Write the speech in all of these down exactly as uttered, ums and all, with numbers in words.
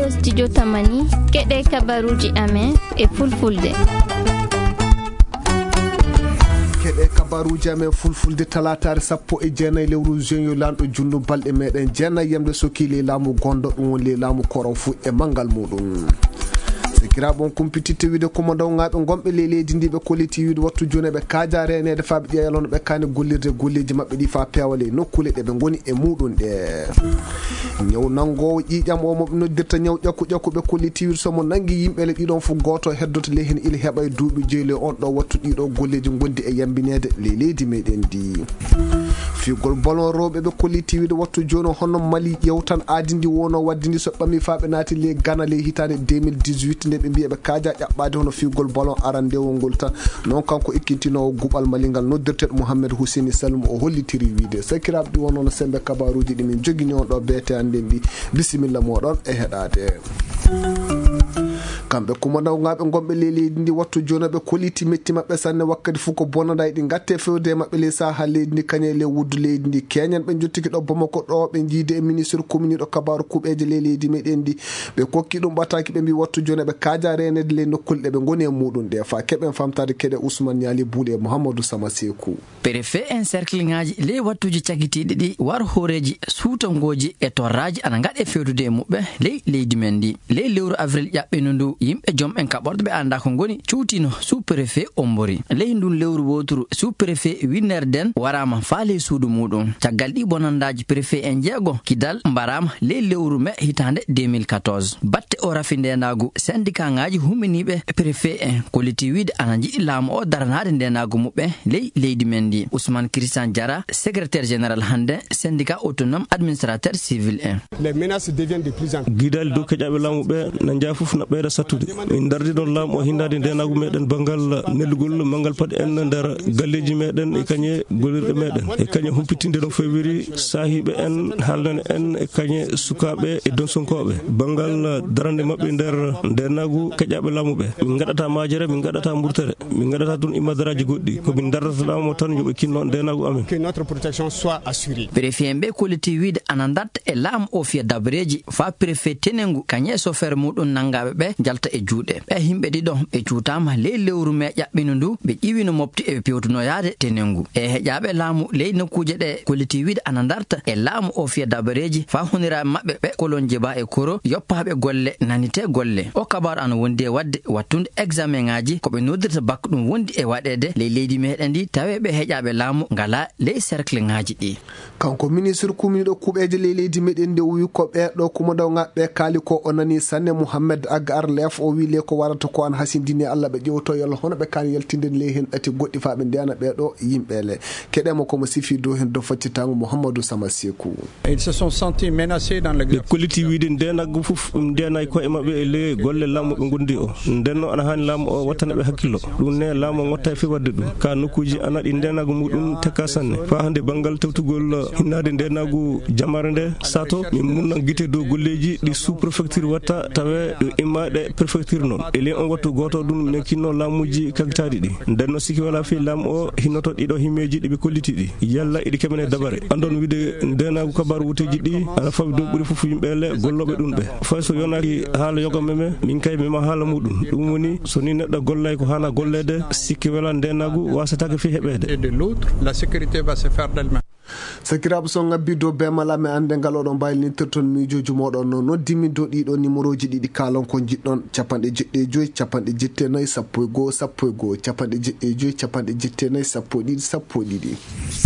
ɗo studio Tamani keɗe kabaruji amen e fulfulde. keɗe kabaruji amen fulfulde talatare sappo e jeenayi lewru juin yo lanɗo jundu balɗe meɗen jeenayi yemde sokili laamu gondo ɗum woni laamu koron fu e mangal muɗum. Kiraɓon kumpitite wiide commandant ngaɓe gomɓe le leydi ndi ɓe kolliti wiide wattu joni ɓe kaaja renede fa ɓe ƴeeya hono ɓe kani gollirde golleji mabɓe ɗi fa pewale nokkule ɗe ɓe goni e muɗum ɗe. ñaw nangowo ƴiƴam o moɓe noddirta ñaw ƴakku ƴakku ɓe kolliti wiide somo nangi yimɓele ɗiɗon fu goto heddoto ley hen ila heeɓa e duuɓi jeeli on ɗo wattu ɗiɗo golleji gondi e yambinede le leydi meɗen ndi. figol ballon rewɓe ɓe kolliti wiide wattu joni hono Mali yewtan aadindi wono waddindi so ɓami fa ɓe naati le Ghana le hitande deux mille dix-huit nde ɓe mbiya ɓe kaaja ƴaɓɓade hono figol ballon arandewol ngol tan non kanko ikkintinowo guɓal Mali ngal noddirteɗo Mouhamed Husseini Salmu o hollitiri wiide sakiraɓe ɗi won noon sembe kabaruji ɗi min jogini on ɗo beete hande mbi bisimilla moɗon e heɗade. kamɓe commandant ngaɓe gomɓe le leydi ndi wattu joni ɓe kolliti metti mabɓe sanne wakkati fof ko bonanda ɗi gatte fewde e mabɓe le saha leydi ndi kañe le wuddu leydi ndi keñen ɓe jottiki ɗo Bamako ɗo ɓe jiide e ministre commune ɗo kabaru kuɓeje le leydi meɗen ndi ɓe kokki ɗum ɓataki ɓe mbi wattu joni ɓe kaaja renede le nokkulɗe ɓe goni e muɗum ɗe fa keɓen famtade keɗe Ousmane Niali Boulé e Mouhamadou Sama Sekou. préfet encercle ngaji le wattuji cagitiɗi ɗi war horeji suutangoji e torraji ana gaɗe fewdude e muɓɓe ley leydi men ndi ley lewru avril ƴaɓɓino ndu yimɓe joom en kaɓorɗo ɓe anda ko goni cuutino sous préfet ombori ley ndun lewru woturu sous préfet Winner Den warama fa ley suudu muɗum caggal ɗi bonandaji préfet en jeego kidal mbarama ley lewru mai hitande deux mille quatorze batte o rafi ndenagu syndicat ngaji huminiɓe préfet en kolliti wiide ana jiɗi laamu o daranade ndenagu muɓɓe ley leydi men ndi Ousmane Christian Diarra secrétaire général hande syndicat autonome administrateur civil en les menaces deviennent de plus en plus guidal do keƴaɓe laamu ɓe na jaafof na ɓeyda sattude min dardi ɗon laamu o hindade ndenagu meɗen banggal neldugol mangal paɗe en nder galleji meɗen e kañe golirɗe meɗen e kañe humpitinde ɗon fewiri sahiɓe en haldane en e kañe sukaɓe e donsonkoɓe banggal darande mabɓe nder ndenagu keƴaɓe laamu ɓe min gaɗata majere min gaɗata murtere min gaɗata tun imadaraji goɗɗi komin dardata laamu tan yoɓe kinno ndenagu amen que notre protection soit assurée. préfet ɓe kolliti wiide ana darta e laamu o fiya dabreji fa préfet tenengu kañe chauffeur muɗum nangaɓe ɓe jalta e juuɗe ɓe himɓe ɗiɗo ɓe cuutama ley lewru me ƴaɓɓino ndu ɓe ƴiwino mofti eɓe pewtunoyade tenengu e heƴaɓe laamu ley nokkuje ɗe kolliti wiide ana darta e laamu o fiya dabareji fa huniraɓe mabɓe ɓe kolon jeba e koro yoppaɓe golle nanite golle o kabaru ana wondi e wadde wattude examen ngaji koɓe noddirta bakka ɗum wondi e waɗede ley leydi meɗen ndi tawe ɓe heƴaɓe laamu ngala ley cercle ngaji ɗi. kanko ministre commune ɗo kuɓeje ley leydi meɗen ndi o wi ko ɓeɗo commandant ngaɓe kaali ko o nani sanne Mouhamed Agar Lef o wi le ko warata ko an hasindini Allah ɓe ƴewto yalla hono ɓe kan yaltinde ley hen ɗati goɗɗi fa ɓe ndena ɓeɗo yimɓele keɗema komo sifi dow hen dow faccitango Mouhamadou Sama Sekou. Ils se sont sentis menacés dans le ɓe kolliti wiide ndenagu fof ɗum ndenayi koye mabɓe e ley golle laamu ɓe gondi o ndenno ana hani laamu o wattana ɓe hakkillo ɗum ne laamu o watta e fe wadde ɗum ka nokkuji ana ɗi ndenagu muɗum tekka sanne fa hande banggal tewtugol hinnade ndenagu jamare nde sato min munna guite dow golleji ɗi sous préfecture watta tawe ɗo immaɗe préfecture noon e ley on wattu goto ɗum ne kinno laamuji kagitaɗi ɗi ndenno sikki wala fi laamu o hinnoto ɗiɗo himmeji ɗiɓe kolliti ɗi yalla iɗi keɓene dabare andon wiide ndenagu kabaru wuteji ɗi ana fawi dow ɓuuri foof yimɓele golloɓe ɗum ɓe fay so yonaki haala yogameme min kay mima haala muɗum ɗum woni so ni neɗɗo gollay ko hana gollede sikki wala ndenagu wasatake fi heɓede et de l'autre la sécurité va se faire d'elle-même. sakiraɓe so ngabbi dow bemala mi ande ngal oɗon mbaylinirton miijoji moɗon no noddimi dow ɗiɗo numéro ji ɗiɗi kalon ko jiɗɗon capanɗe jeɗɗe e joyyi capanɗe jette nayyi sappo e goho sappo e goho capanɗe jeɗɗe e joyyi capanɗe jette nayyi sappo e ɗiɗi sappo e ɗiɗi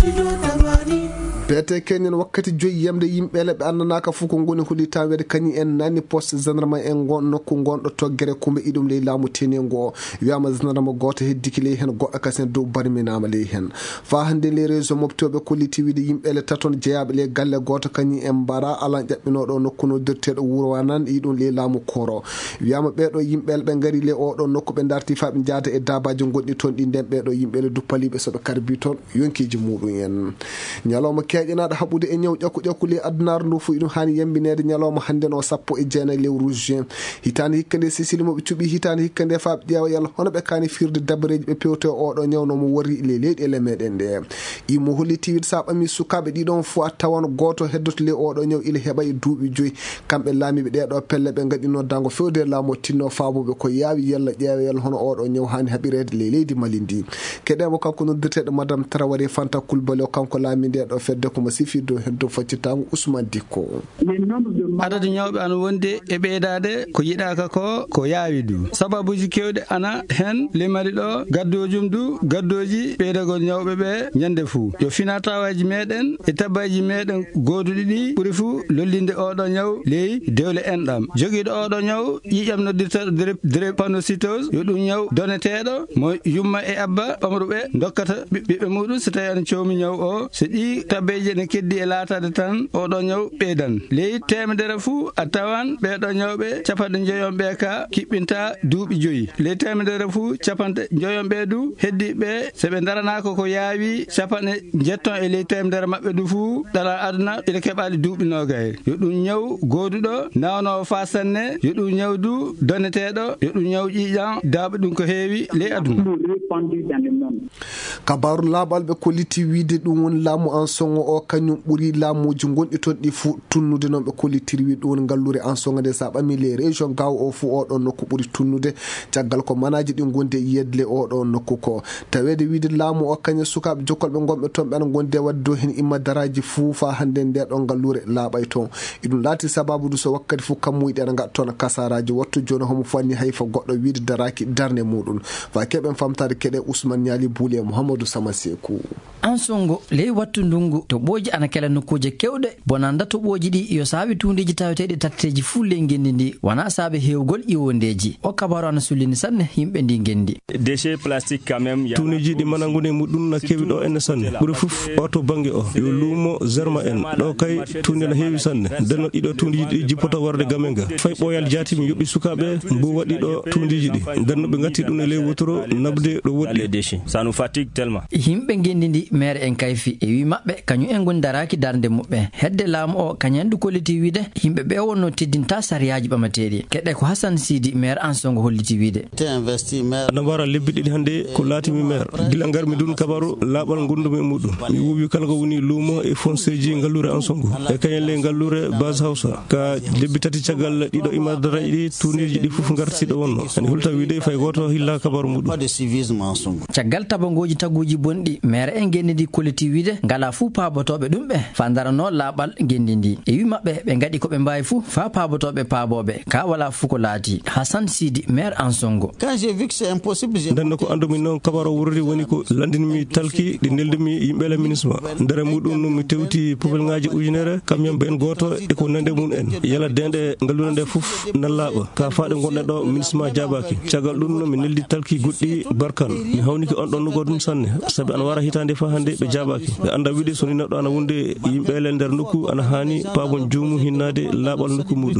beete keñen wakkati joyyi yamde yimɓele ɓe andanaka fof ko goni huɗitawede kañi en nani poste gendarme en gon nokku gonɗo toggere kumbe iɗum ley laamu tenengo o wiyama gendarme goto heddiki ley hen goɗɗo kasen dow barminama ley hen fa hande les réseau moftoɓe kolliti wiide yimɓele taton jeeyaɓe le galle goto kañi en mbara alan ƴaɓɓinoɗo nokku noddirteɗo wuuro wanan iɗum le laamu koro wiyama ɓeɗo yimɓele ɓe gaari le oɗo nokku ɓe darti fa ɓe jaada e dabaji gonɗi toon ɗi nden ɓeɗo yimɓele duppaliɓe soɓe karbi toon yonkiji muɗum en ñalawma keƴanaɗo haɓude e ñaw ƴakku ƴakku le adunaru ndu fu iɗum hani yambinede ñalawma hande o sappo e jeenayi lewru juin hitande hikka nde sisili moɓe cuuɓi hitande hikka nde fa ɓe ƴeewa yalla hono ɓe kani firde dabareji ɓe pewte oɗo ñawno mo wari le leyɗele meɗen nde imo holliti wiide sa ɓami sukaɓe ɗiɗon fo a tawan goto heddoto le oɗo ñaw ila heɓa e duuɓi joyyi kamɓe laamiɓe ɗeɗo pelle ɓe gaɗino dango fewde laamu tinno famuɓe ko yaawi yalla ƴeewa yalla hono oɗo ñaw hani haɓirede le leydi Mali ndi keɗemo kanko noddirteɗo madame Traoré Fanta Coulibaly o kanko laami ndeɗo fedde komo sifirde hen dow faccitango Ousmane Dicko. adadu ñawɓe ana wonde e ɓeydade ko yiɗaka ko ko yaawi du sababuji kewɗe ana hen limali ɗo gaddojum du gaddoji ɓeydagol ñawɓe ɓe ñande fuu yo fina tawaji meɗen e tabbaji meɗen goduɗi ɗi ɓuuri fuu lollinde oɗo ñaw ley dewle enɗam joguiɗo oɗo ñaw ƴiƴam noddirteɗo drépanocytose yo ɗum ñaw doneteɗo mo yumma e abba ɓamruɓe dokkata ɓiɓɓe muɗum so tawi ana comi ñaw o so ɗi tabbeji ne keddi e latade tan oɗo ñaw ɓeydan ley temedere fuu a tawan ɓeɗo ñawɓe capanɗe joyon ɓe ka kiɓɓinta duuɓi joyyi ley temedere fuu capanɗe joyon ɓe du heddiɓe soɓe daranako ko yaawi capanɗe jetton e ley temedere mabɓe du fuu ɗala aduna ina keɓali duuɓi nogay yo ɗum ñaw goduɗo nawnowo fa sanne yo ɗum ñawdu doneteɗo yo ɗum ñaw ƴiƴan daaɓa ɗum ko heewi ley aduna. kabaru laaɓal ɓe kolliti wiide ɗum woni laamu Ansongo o kañum ɓuuri laamuji gonɗi toon ɗi fuu tunnude noon ɓe kollitiri wi ɗum woni ngallure Ansongo nde sa ɓami les région gaw o fuu oɗon nokku ɓuuri tunnude caggal ko manaji ɗi gonde yedle oɗo nokku ko tawede wiide laamu o kañum sukaɓe jokkolɓe gonɓe toon ɓen gonde wadde dow hen imma daraji fuu fa hande ndeɗon ngallure laaɓay toon iɗum laati sababu du so wakkati fuu kammuyiɗe ana gaɗa toon kasaraji wattu joni homo fanni hayfa goɗɗo wiide daraki darne muɗum fa keɓen famtade keɗe Ousmane Niali Bouli e Mouhamadou Sama Sekou. Ansongo ley wattu ndungu to ɓooji ana kela nokkuje kewɗe bonanda to ɓooji ɗi yo saabi tundeji taweteɗi tatteji fuu ley gendi ndi wona saabi hewgol iwondeji o kabaru ana sullini sanne yimɓe ndi gendi déchets plastique quand même tuniji ɗi manangude muɗum na kewi ɗo enne sanne ɓuuri fof o to banggue o yo luumo Zerma en ɗo kay tundi na heewi sanne denno ɗiɗo tundiji ɗi jippota warde gamen ga fay ɓoyal jaati mi yoɓɓi sukaɓe mbo waɗi ɗo tundiji ɗi denno ɓe gatti ɗum e ley wotoro nabde ɗo woɗɗi ça nous fatigue tellement yimɓe gendi ndi maire en kayfi e wi mabɓe kañum en goni daraki darde muɓɓe hedde laamu o kañum en du kolliti wiide yimɓe ɓe wonno teddinta sariyaji ɓamateɗi keɗe ko Hassan Sidi maire Ansongo holliti wiide ana mbara lebbi ɗiɗi hande ko laatimi maire gila garmi dun kabaru laaɓal gondumi e muɗum mi wuuwi kala ko woni luumo e fonceji ngallure Ansongo e kañum le ngallure base hawsa ka lebbi tati caggal ɗiɗo imadaraji ɗi tuniji ɗi foof gartiɗo wonno ani hulta wiide fay goto hilla kabaru muɗum caggal tabangoji taguji bonɗi maire en gendi ndi kolliti wiide ngala fuu paabotoɓe ɗum ɓe fa darano laaɓal gendi ndi e wi mabɓe ɓe gaɗi koɓe mbawi fuu fa paabotoɓe paaboɓe ka wala fuu ko laati Hassan Sidi maire Ansongo ndenno ko andumi noon kabaro wurri woni ko landinmi talki ɗi neldimi yimɓe la ministre ndere muɗum mi tewti popel ngaji ujunere kamɓe ben goto e ko nande mum en yala dende ngallure nde foof na laaɓa ka faaɗe gonɗen ɗo ministre ma jabaki caggal ɗum mi neldi talki goɗɗi barkan mi hawniki on ɗon nugo ɗum sanne saabi ana wara hitande fa hande ɓe jabaki ɓe anda wiide soni neɗɗo ana wonde yimɓele nder nokku ana hani paabon jomum hinnade laaɓal nokku muɗum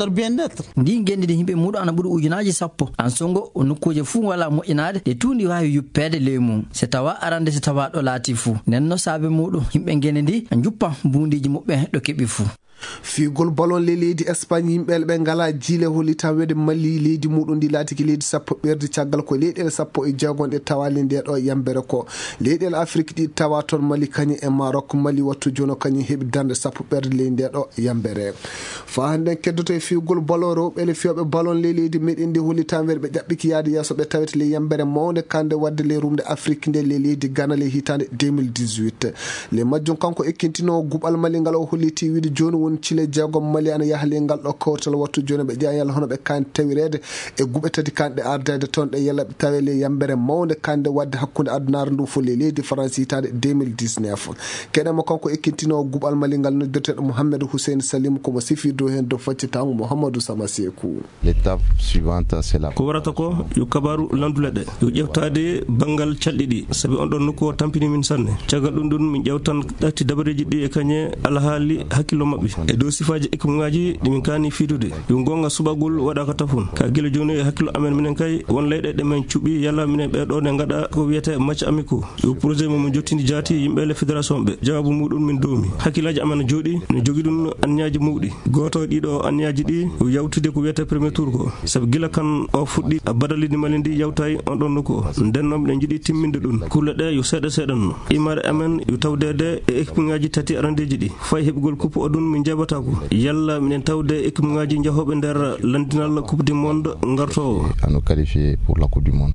ndi gendi de yimɓe muɗum ana ɓuuri ujunaji sappo Ansongo o nokkuje fuu wala moƴƴinade ɗe tundi wawi yuppede ley mum so tawa arande so tawa ɗo laati fuu nenno saabe muɗum yimɓe gendi ndi juppan mbundiji muɓɓe ɗo keeɓi fuu figol ballon le leydi Espagne yimɓeɓe ɓe ngala jiile holli tawede Mali leydi muɗum ndi laatiki leydi sappo ɓerdi caggal ko leyɗele sappo e jeegon ɗe tawali nde ɗo yambere ko leyɗele Afrique ɗi tawa toon Mali kañum e Maroc Mali wattu joni kañum heeɓi darde sappo ɓerdi leydi nde ɗo yambere fa hande keddoto e figol ballon rewɓele fewɓe ballon le leydi meɗen ndi holli tawede ɓe ƴaɓɓiki yaade yesso ɓe tawete le yambere mawde kande wadde le rumde Afrique nde le leydi Ghana le hitande deux mille dix-huit le majjum kanko ekkintino guɓal Mali ngal o holliti wiide joni cile jeegom Mali ana yaha le ngal ɗo kawtal wattu joni ɓe ƴeewa yalla hono ɓe kan tawirede e guɓe tati kanɗe ardede toon ɗe yalla ɓe tawe le yambere mawde kande wadde hakkude adunare ndu fo le leydi France hitande deux mille dix-neuf keɗema kanko ekkintino guɓal Mali ngal noddirteɗo Mouhamadou Hussein Salim komo sifirdo hen dow faccitango Mouhamadou Sama Sekou. L'étape suivante c'est la ko warata ko yo kabaru landuleɗe yo ƴeftade banggal calɗi ɗi saabi on ɗon nokku o tampini min sanne caggal ɗum ɗum min ƴewtan ɗatti dabareji ɗi e kañe alhaali hakkillo mabɓe e dow sifaji équipe ɗi min kani fidude ɗum gonga subagol waɗa ko tafun ka gila joni e hakkilo amen minen kay won leyɗe ɗe men cuɓi yalla minen ɓeɗo ne gaɗa ko wiyete match amico yo projet momo jottini jaati yimɓe le fédération ɓe jawabu muɗum min domi hakkillaji amen jooɗi ne jogui ɗum anniyaji mawɗi goto ɗiɗo anniyaji ɗi yawtude ko wiyete premier tour ko saabu gila kan o fuɗɗi badalidi mali ndi yawtayi on ɗon nokku o nden noon ɓe jiiɗi timminde ɗum kulle ɗe yo seeɗa seeɗanno imare amen yo tawdede e équipe ngaji tati arandeji ɗi fay heɓugol coupe o ɗum min jaɓata ko yalla minen tawde équipe ngaji jahoɓe nder landinal coupe du monde garto à nous qualifier pour la coupe du monde.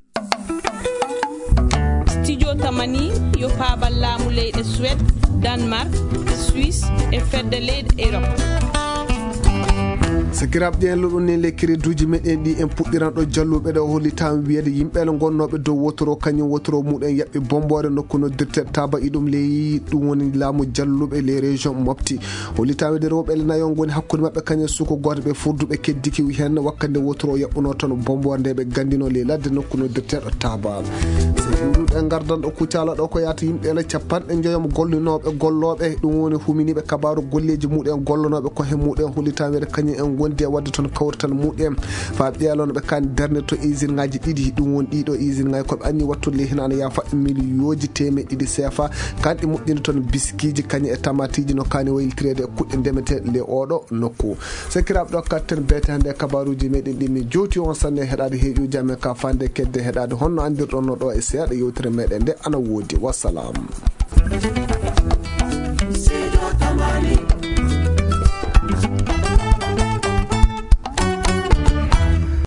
Studio Tamani yo paabal laamu leyɗe Suède, Danemark, Suisse e fedde leyɗe Europe. sakiraɓe ƴeelo ɗum ni lekkiri duuji meɗen ɗi en puɗɗiran ɗo jalluɓe ɗo hollitama wiyede yimɓeɓe gonnoɓe dow wotoro kañum wotoro muɗen yaɓɓe bombore nokku noddirte taba iɗum ley ɗum woni laamu jalluɓe les région mofti hollitama de rewɓe nayo goni hakkude mabɓe kañum suko goto ɓe furduɓe keddiki hen wakkande wotoro yaɓɓuno toon bombore nde ɓe gandino ley ladde nokku noddirteɗo taba so ɗuɗuɗe gardan ɗo kucala ɗo ko yata yimɓeɓe capanɗe joyom gollinoɓe golloɓe ɗum woni huminiɓe kabaru golleji muɗen gollonoɓe kohe muɗen hollitama kañum en gondi e wadde toon kawrital muɗen fa ƴeelono ɓe kani darne to usine ngaji ɗiɗi ɗum woni ɗiɗo usine ngaji koɓe anni wattude ley hinano ya faɗɗo millioji temeɗe ɗiɗi C F A kanɗi moƴƴini toon biskiji kañum e tamatiji no kani wayltirede e kuɗɗe ndemeteɗe le oɗo nokku sakiraɓe ɗo katten beete hande kabaruji meɗen ɗi min jowti on sanne heɗade heeƴuji amen ka fande kedde heɗade honno andirɗon no ɗo e seeɗa yewtere meɗen nde ana woodi wassalam.